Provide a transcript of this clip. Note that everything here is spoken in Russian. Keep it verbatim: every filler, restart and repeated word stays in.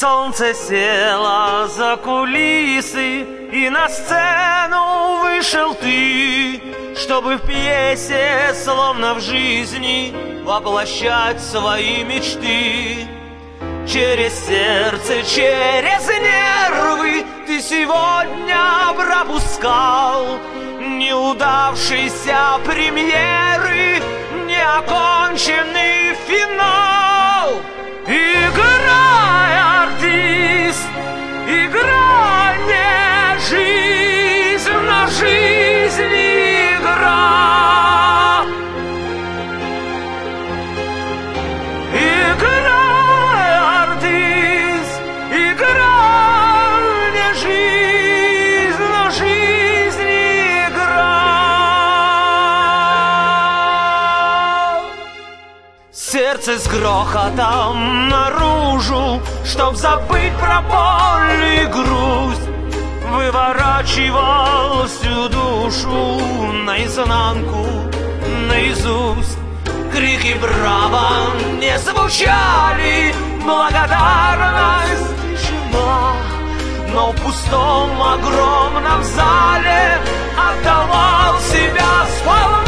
Солнце село за кулисы, и на сцену вышел ты, чтобы в пьесе, словно в жизни, воплощать свои мечты. Через сердце, через нервы ты сегодня пропускал неудавшиеся премьеры, неоконченный финал. Играй, артист, играй не жизнь, но жизнь игра. Играй, артист, играй не жизнь, но жизнь игра. Сердце с грохотом наружу, чтоб забыть про боль и грусть, выворачивал всю душу наизнанку, наизусть. Крики браво не звучали, благодарность тишина, но в пустом огромном зале отдавал себя сполна.